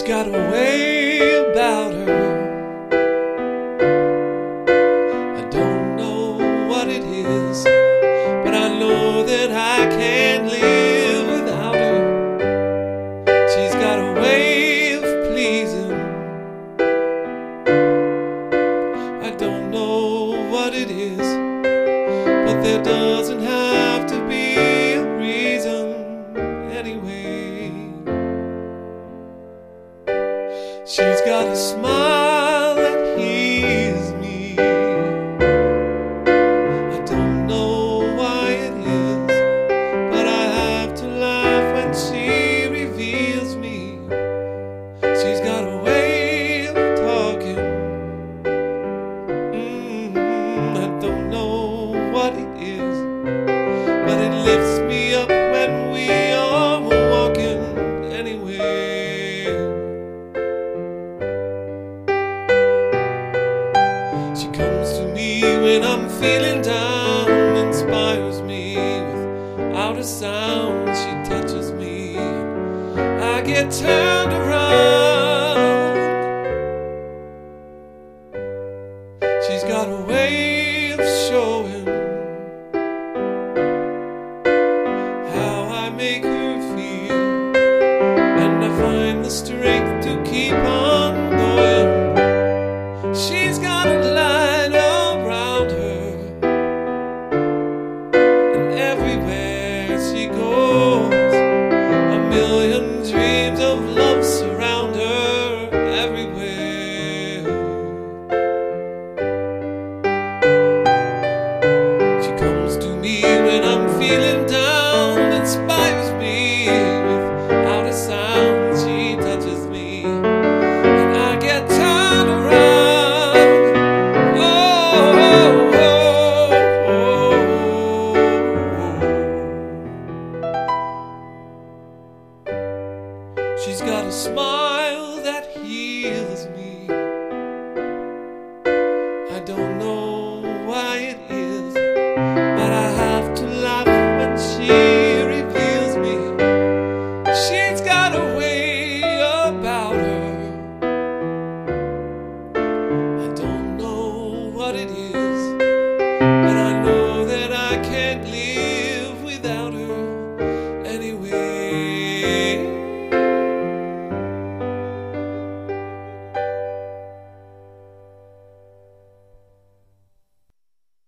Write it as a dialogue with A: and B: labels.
A: She's got a way about her. I don't know what it is, but I know that I can't live without her. She's got a way of pleasing. I don't know what it is, but there doesn't have to be a reason anyway. She's got a smile that heals me. I don't know why it is, but I have to laugh when she reveals me. She's got a way of talking. I don't know what it is, but it lifts me up when we are walking anyway. She comes to me when I'm feeling down, inspires me without a sound. She touches me, I get turned around. She's got a way of showing